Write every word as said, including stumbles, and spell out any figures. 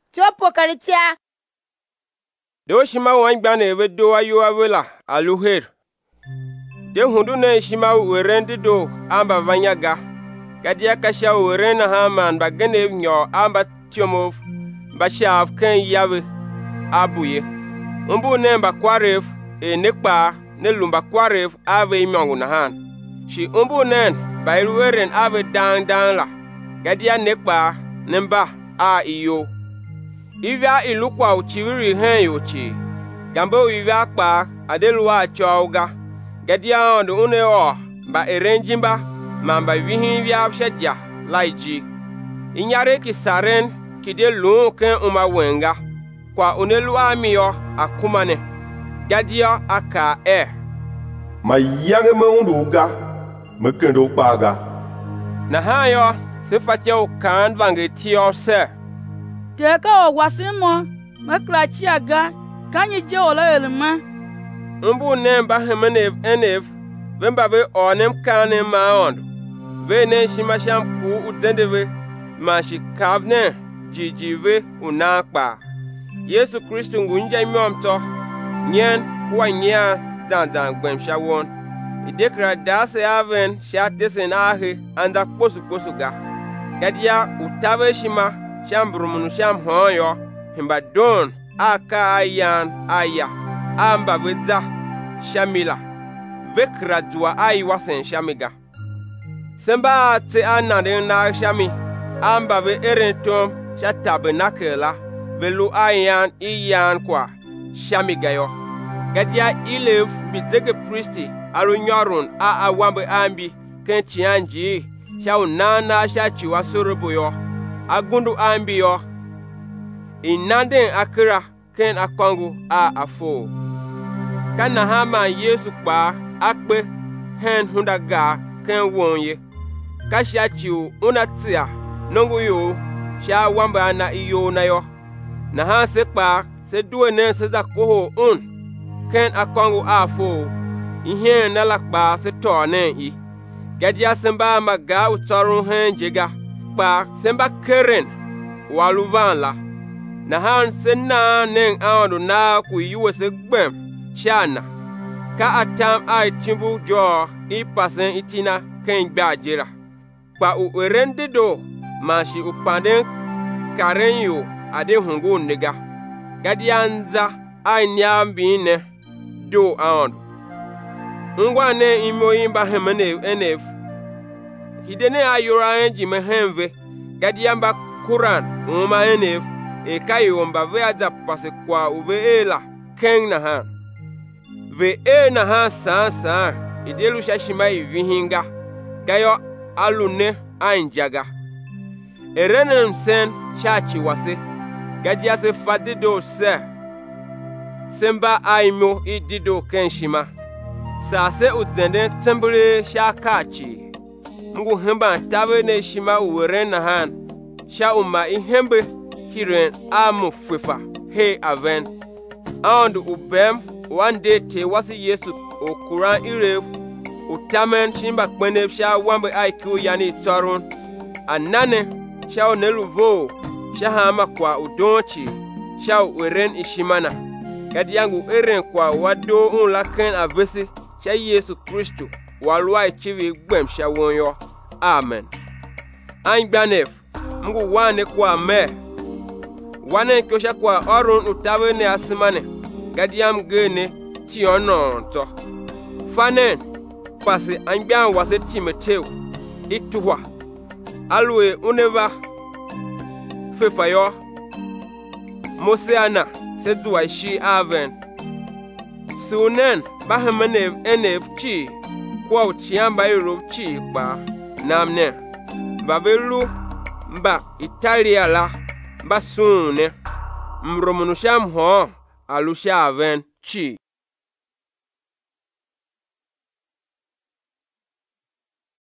Topo karitia. Do shima wan gbane we do ayo awela aluher. De hundu ne shima werende do amba vanyaga. Gadia kasha werena haman bagane nyo amba tiomof bashav ken yawe abuye. Umbu ne mba kwaref e nekpa ne lumba kwaref ave imyongu na han. Shi umbu nen bairuweren ave dang dang la. Gadia nekpa nemba a iyo. Ivya ilukwa uchiwiri hen yochi. Gambo ivya kpa adelua chauga. Gadia ondu une o ba erenjimba mamba vihin vya shadja laiji. Inyare kisaren kide lun ken uma wenga. Kwa unelua miyo akumane. Gadia aka e. Ma yange me unduga me kendo paga. Na hayo se fatia ukan vange tiyo se. Teka o wasimo maklachi aga kanyi je ola elma. Umbu nemba hemenev enev vemba ve onem kane maondo. Ve ne shimasham ku utendeve ma shikavne jijive unakpa. Yesu Kristo ngunja imomto nyen kwa nya dandan gbem shawon. Idekra dase aven shatesen ahe anda posu posu ga. Gadia utave shima sham brumunu sham hoyo himba don aka ayan aya amba veza shamila vekra dua ai wasen shamiga semba te anande na shami amba ve erentom shatabnakela velu ayan iyan kwa shamiga yo gadia ilev bitege priesti alunyorun a awambe ambi ken chianji shaunana shachiwa sorobo yo agundu ambi yo inanden akira ken akwangu a afo kana hama Yesu kpa akpe hen hundaga ken wonye kasha chiu unatia nongu yo sha wamba na iyo na yo na ha se kpa se duwe ne se da koho un ken akwangu a afo ihe na lakpa se to ne i gadia semba maga utorun hen jega kpa semba keren waluvan la na han senna nen aondo na ku yuwe se gbem shana ka atam ai timbu jo i pasen itina ken gba jira pa u erende do mashi upanden karen yo ade hungu nega gadianza ai nyambi ne do aondo ngwa ne imo imba hemene enef hidene ayora enji mehenve gadiamba kuran uma enef e kayo mba ve aza pase kwa uve ela ken na ha ve e na ha sa sa idelu shashima ivihinga gayo alune anjaga erenem sen chachi wase gadia se fadido se semba aimo idido kenshima sa se udende tembule shakachi mungu hemba tawe ne shima uwere na han sha uma ihembe kiren amu fefa he aven and ubem one day te wasi Yesu okuran ire utamen shimba kpene sha wambe aiku yani torun anane sha oneluvo sha hama kwa udonchi sha uren ishimana gadi yangu eren kwa wado unlaken avesi sha Yesu Kristo walwa chivi gbem sha wonyo amen angbanef mungu wane kwa me wane kyosha kwa orun utawe ne asimane gadiam gene ti ono to fanen pase angban wase Timoteo ituwa alwe uneva fefayo Moseana sedua shi aven sunen bahemene enef chi kwa uchiamba iro chi pa namne babelu mba Italia la mba sune mromunusham ho alusha aven chi